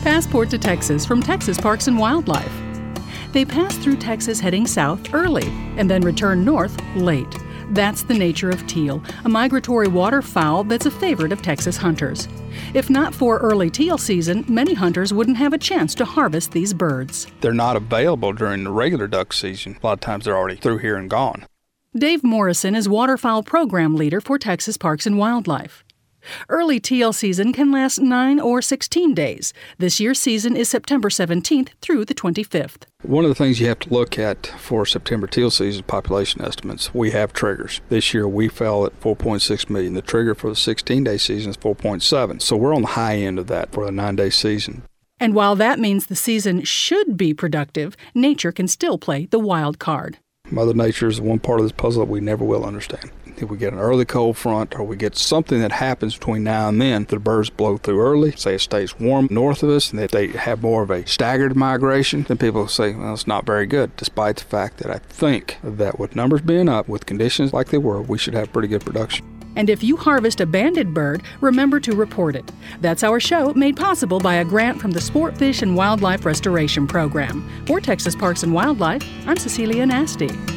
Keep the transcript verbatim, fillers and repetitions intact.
Passport to Texas from Texas Parks and Wildlife. They pass through Texas heading south early and then return north late. That's the nature of teal, a migratory waterfowl that's a favorite of Texas hunters. If not for early teal season, many hunters wouldn't have a chance to harvest these birds. They're not available during the regular duck season. A lot of times they're already through here and gone. Dave Morrison is waterfowl program leader for Texas Parks and Wildlife. Early teal season can last nine or sixteen days. This year's season is September seventeenth through the twenty-fifth. One of the things you have to look at for September teal season population estimates, we have triggers. This year we fell at four point six million. The trigger for the sixteen-day season is four point seven. So we're on the high end of that for the nine-day season. And while that means the season should be productive, nature can still play the wild card. Mother Nature is one part of this puzzle that we never will understand. If we get an early cold front or we get something that happens between now and then, the birds blow through early, say it stays warm north of us, and if they have more of a staggered migration, then people say, well, it's not very good, despite the fact that I think that with numbers being up, with conditions like they were, we should have pretty good production. And if you harvest a banded bird, remember to report it. That's our show, made possible by a grant from the Sport Fish and Wildlife Restoration Program. For Texas Parks and Wildlife, I'm Cecilia Nasty.